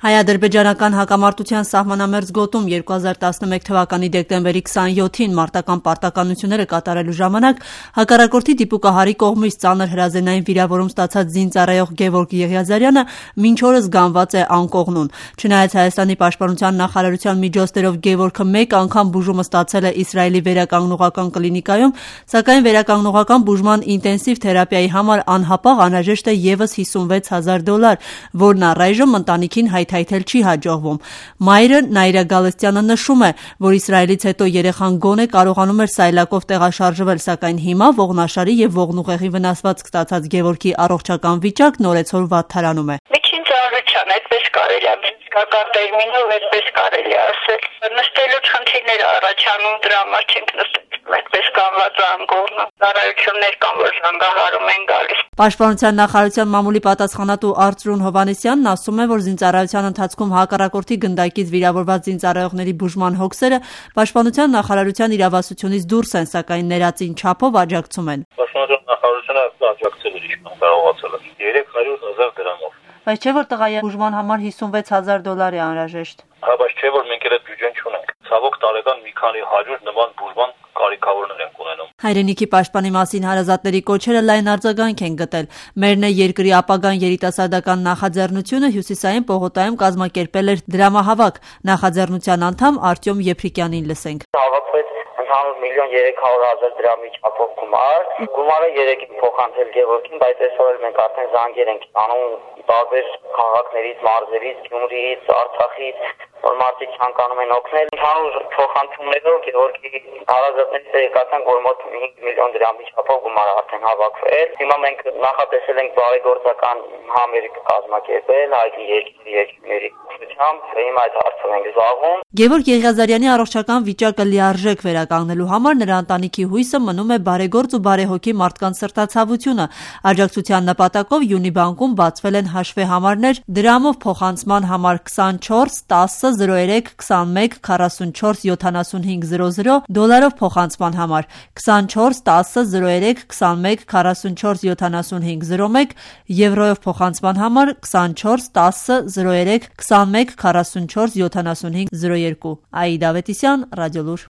Հայ-ադրբեջանական հակամարտության սահմանամերձ գոտում 2011 թվականի դեկտեմբերի 27-ին մարտական պարտականությունները կատարելու ժամանակ հակառակորդի դիպուկահարի կողմից ծանր հրազենային վիրավորում ստացած զինծառայող Գևորգ Եղիազարյանը մինչ օրս գանված է անկողնուն։ Չնայած Հայաստանի պաշտպանության նախարարության միջոցներով Գևորգը մեկ անգամ բուժումը ստացել է Իսրայելի վերականգնողական կլինիկայում, սակայն վերականգնողական բուժման ինտենսիվ թերապիայի համար անհապաղ անհրաժեշտ է ևս $50,000, որն առայժմ ընտանիքին հայթայթել չի հաջողվում։ Մայրը Նաիրա Գալստյանը նշում է, որ Իսրայելից հետո երեխան գոնե կարողանում էր սայլակով տեղաշարժվել, սակայն հիմա ողնաշարի եւ ողնուղեղի վնասվածք ստացած Գևորգի առողջական վիճակն օրեցօր վատթարանում է։ Միջին ծառայության այդպես կարելի է ֆիզիկական տերմինով այդպես կարելի է ասել։ Նստելու խնդիրներ առաջանում դրա համար չենք նստում այդպես կանված անկողնը։ Ծառայություններ կան, որ զանգահարում են գալիս։ Պաշտպանության նախարարության մամուլի պատասխանատու Արծրուն Հովհաննիսյանն ասում է, որ զինծառայության ընթացքում հակառակորդի գնդակից վիրավորված զինծառայողների բուժման հոգսերը պաշտպանության նախարարության իրավասությունից դուրս են, սակայն ներածին չափով աջակցում են։ Պաշտպանության նախարարությունը աջակցել է ինչքան կարողացել է 300,000 դրամով։ Բայց չէ որ տղայի բուժման համար $56,000 է անհրաժեշտ։ Հա, բայց չէ որ մենք այդ բյուջեն չունենք։ Ցավոք տարեկան մի քանի 100 նման բուժման կարիքավորներ ենք ունենում։ Հայրենիքի պաշտպանի մասին հարազատների կոչերը լայն արձագանք են գտել։ Մերն է երկրի ապագան երիտասարդական նախաձեռնությունը հյուսիսային պողոտայում կազմակերպել էր դրամահավաք։ Նախաձեռնության անդամ Արտյոմ Եփրիկյանին լսենք։ Հավաքվեց ընդհանուր $1,300,000 դրամի չափով գումար։ Գումարը 3-ին փոխանցել Գևորգին, բայց այսօր էլ մենք արդեն զանգեր ենք անում տարբեր քաղաքներից, մարզերից, Գյումրիից, Արցախից, որ մարդիկ ցանկանում են օգնել։ Ընդհանուր փոխանցումներով Գևորգի հարազատների տեղեկացան, որ մոտ $5 միլիոն դրամի չափով գումար արդեն հավաքվել։ Հիմա մենք նախատեսել ենք բարեգործական համերգ կազմակերպել հայտնի երկրների ուղղությամբ։ Հիմա այդ հարցով ենք զբաղվում։ Գևորգ Եղիազարյանի առողջական վիճակը լիարժեք վերականգնելու համար նրա ընտանիքի հույսը մնում է բարեգործ ու բարեհոգի մարդկանց սրտացավությունը։ Աջակցության նպատակով Յունիբանկում բացվել են հաշվեհամարներ դրամով փոխանցման համար 24 10 03 21 44 75 00, դոլարով փոխանցման համար 24 10 03 21 44 75 01, եվրոյով փոխանցման համար 24 10 03 21 44 75 02։ Աիդ Ավետիսյան, Ռադիոլուր։